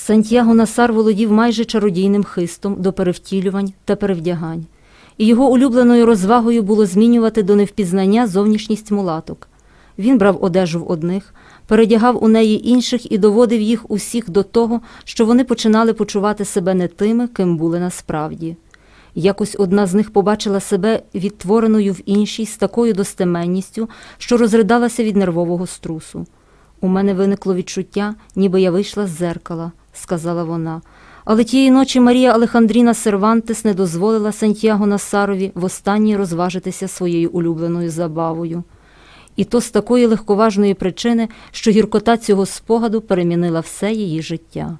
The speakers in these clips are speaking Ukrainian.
Сантьяго Насар володів майже чародійним хистом до перевтілювань та перевдягань, і його улюбленою розвагою було змінювати до невпізнання зовнішність мулаток. Він брав одежу в одних, передягав у неї інших і доводив їх усіх до того, що вони починали почувати себе не тими, ким були насправді. Якось одна з них побачила себе відтвореною в іншій з такою достеменністю, що розридалася від нервового струсу. «У мене виникло відчуття, ніби я вийшла з дзеркала», – сказала вона. Але тієї ночі Марія Алехандріна Сервантес не дозволила Сантьяго Насарові востаннє розважитися своєю улюбленою забавою. І то з такої легковажної причини, що гіркота цього спогаду перемінила все її життя.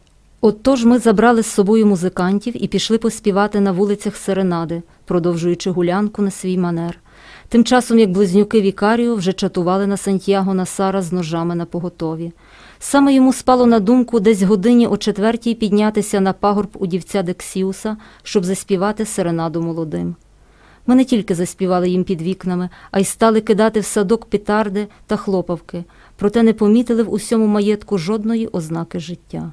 Отож ми забрали з собою музикантів і пішли поспівати на вулицях серенади, продовжуючи гулянку на свій манер. Тим часом, як близнюки Вікаріо вже чатували на Сантьяго Насара з ножами напоготові. Саме йому спало на думку десь годині о 4-й піднятися на пагорб у дівця Дексіуса, щоб заспівати серенаду молодим. Ми не тільки заспівали їм під вікнами, а й стали кидати в садок петарди та хлопавки, проте не помітили в усьому маєтку жодної ознаки життя.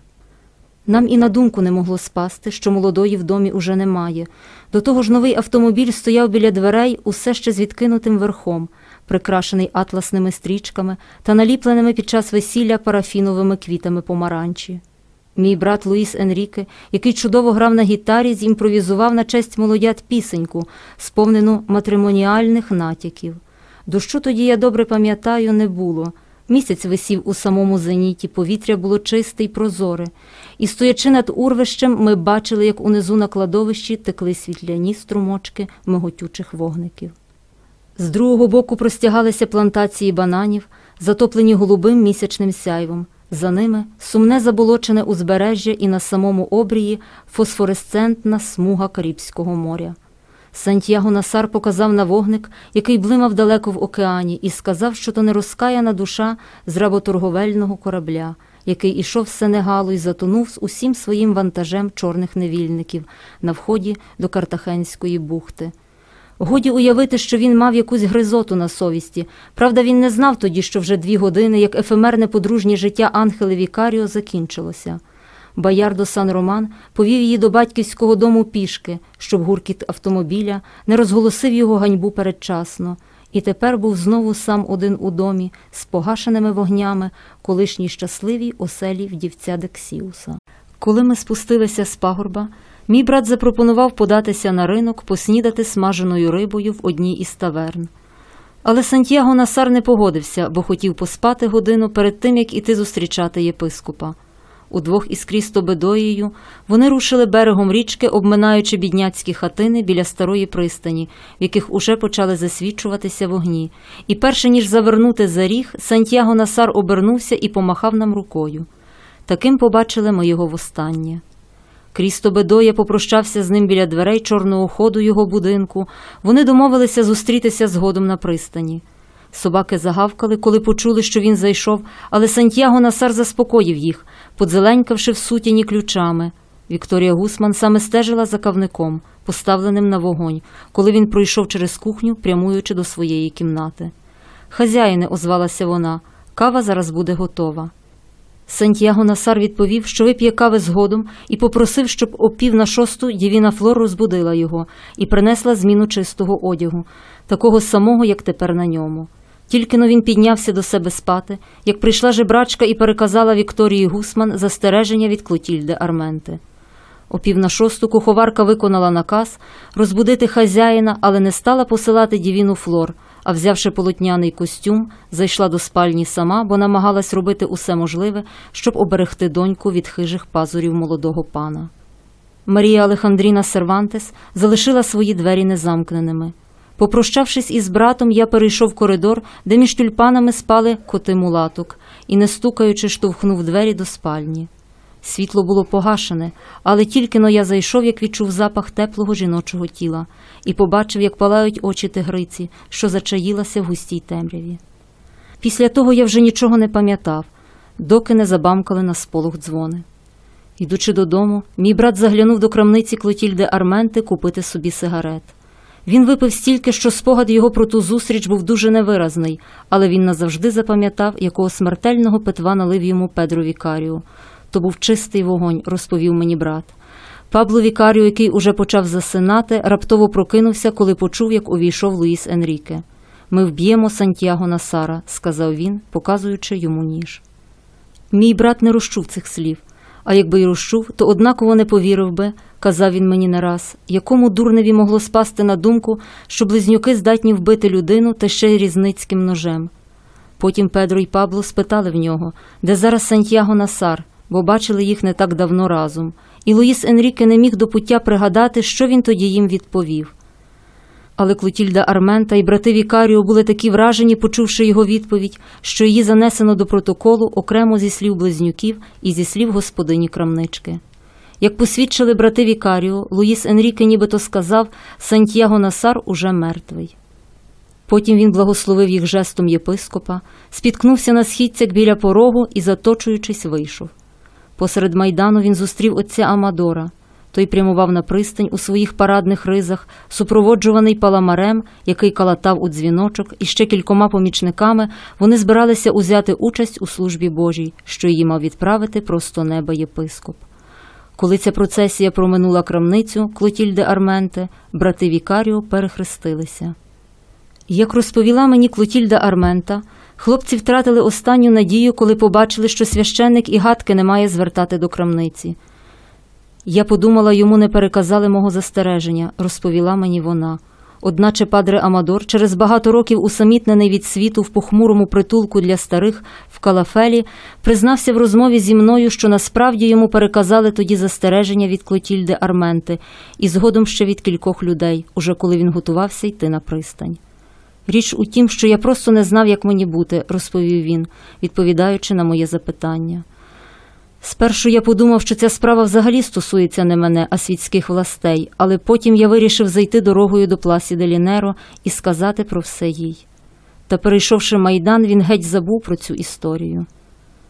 Нам і на думку не могло спасти, що молодої в домі уже немає. До того ж новий автомобіль стояв біля дверей усе ще з відкинутим верхом, прикрашений атласними стрічками та наліпленими під час весілля парафіновими квітами помаранчі. Мій брат Луїс Енріке, який чудово грав на гітарі, зімпровізував на честь молодят пісеньку, сповнену матримоніальних натяків. Дощу тоді, я добре пам'ятаю, не було. Місяць висів у самому зеніті, повітря було чисте й прозоре. І стоячи над урвищем, ми бачили, як унизу на кладовищі текли світляні струмочки миготючих вогників. З другого боку простягалися плантації бананів, затоплені голубим місячним сяйвом. За ними сумне заболочене узбережжя і на самому обрії фосфоресцентна смуга Карибського моря. Сантьяго Насар показав на вогник, який блимав далеко в океані, і сказав, що то не розкаяна душа з работорговельного корабля, який ішов з Сенегалу і затонув з усім своїм вантажем чорних невільників на вході до Картахенської бухти. Годі уявити, що він мав якусь гризоту на совісті. Правда, він не знав тоді, що вже 2 години, як ефемерне подружнє життя Анхели Вікаріо закінчилося. Боярдо Сан-Роман повів її до батьківського дому пішки, щоб гуркіт автомобіля не розголосив його ганьбу передчасно. І тепер був знову сам один у домі, з погашеними вогнями, колишній щасливій оселі вдівця Дексіуса. Коли ми спустилися з пагорба, мій брат запропонував податися на ринок, поснідати смаженою рибою в одній із таверн. Але Сантьяго Насар не погодився, бо хотів поспати годину перед тим, як іти зустрічати єпископа. Удвох із Крісто Бедоєю вони рушили берегом річки, обминаючи бідняцькі хатини біля старої пристані, в яких уже почали засвічуватися вогні. І перше ніж завернути за ріг, Сантьяго Насар обернувся і помахав нам рукою. Таким побачили ми його востаннє. Крісто Бедоя попрощався з ним біля дверей чорного ходу його будинку. Вони домовилися зустрітися згодом на пристані. Собаки загавкали, коли почули, що він зайшов, але Сантьяго Насар заспокоїв їх, подзеленькавши в сутіні ключами. Вікторія Гусман саме стежила за кавником, поставленим на вогонь, коли він пройшов через кухню, прямуючи до своєї кімнати. «Хазяїне», – озвалася вона, – «кава зараз буде готова». Сантьяго Насар відповів, що вип'є кави згодом, і попросив, щоб о 5:45 Дівіна Флор розбудила його і принесла зміну чистого одягу, такого самого, як тепер на ньому. Тільки-но він піднявся до себе спати, як прийшла жебрачка і переказала Вікторії Гусман застереження від Клотільди Арменти. О 5:45 куховарка виконала наказ розбудити хазяїна, але не стала посилати Дівіну Флор, а взявши полотняний костюм, зайшла до спальні сама, бо намагалась робити усе можливе, щоб оберегти доньку від хижих пазурів молодого пана. Марія Алехандріна Сервантес залишила свої двері незамкненими. Попрощавшись із братом, я перейшов коридор, де між тюльпанами спали коти мулаток, і, не стукаючи, штовхнув двері до спальні. Світло було погашене, але тільки-но я зайшов, як відчув запах теплого жіночого тіла, і побачив, як палають очі тигриці, що зачаїлася в густій темряві. Після того я вже нічого не пам'ятав, доки не забамкали на сполох дзвони. Йдучи додому, мій брат заглянув до крамниці Клотільди Арменти купити собі сигарет. Він випив стільки, що спогад його про ту зустріч був дуже невиразний, але він назавжди запам'ятав, якого смертельного питва налив йому Педро Вікаріо. То був чистий вогонь, розповів мені брат. Пабло Вікаріо, який уже почав засинати, раптово прокинувся, коли почув, як увійшов Луїс Енріке. «Ми вб'ємо Сантьяго Насара», – сказав він, показуючи йому ніж. Мій брат не розчув цих слів. А якби й розчув, то однаково не повірив би, казав він мені не раз, якому дурневі могло спасти на думку, що близнюки здатні вбити людину та ще й різницьким ножем. Потім Педро й Пабло спитали в нього, де зараз Сантьяго Насар, бо бачили їх не так давно разом. І Луїс Енріке не міг до пуття пригадати, що він тоді їм відповів. Але Клотільда Армента і брати Вікаріо були такі вражені, почувши його відповідь, що її занесено до протоколу окремо зі слів близнюків і зі слів господині крамнички. Як посвідчили брати Вікаріо, Луїс Енріке нібито сказав, Сантьяго Насар уже мертвий. Потім він благословив їх жестом єпископа, спіткнувся на східцях біля порогу і, заточуючись, вийшов. Посеред майдану він зустрів отця Амадора. Той прямував на пристань у своїх парадних ризах, супроводжуваний паламарем, який калатав у дзвіночок, і ще кількома помічниками вони збиралися узяти участь у службі Божій, що її мав відправити просто неба єпископ. Коли ця процесія проминула крамницю Клотільди Арменте, брати Вікаріо перехрестилися. Як розповіла мені Клотільда Армента, хлопці втратили останню надію, коли побачили, що священник і гадки не має звертати до крамниці. «Я подумала, йому не переказали мого застереження», – розповіла мені вона. Одначе падре Амадор, через багато років усамітнений від світу в похмурому притулку для старих в Калафелі, признався в розмові зі мною, що насправді йому переказали тоді застереження від Клотільди Арменти і згодом ще від кількох людей, уже коли він готувався йти на пристань. «Річ у тім, що я просто не знав, як мені бути», – розповів він, відповідаючи на моє запитання. «Спершу я подумав, що ця справа взагалі стосується не мене, а світських властей, але потім я вирішив зайти дорогою до Пласі де Лінеро і сказати про все їй. Та перейшовши майдан, він геть забув про цю історію.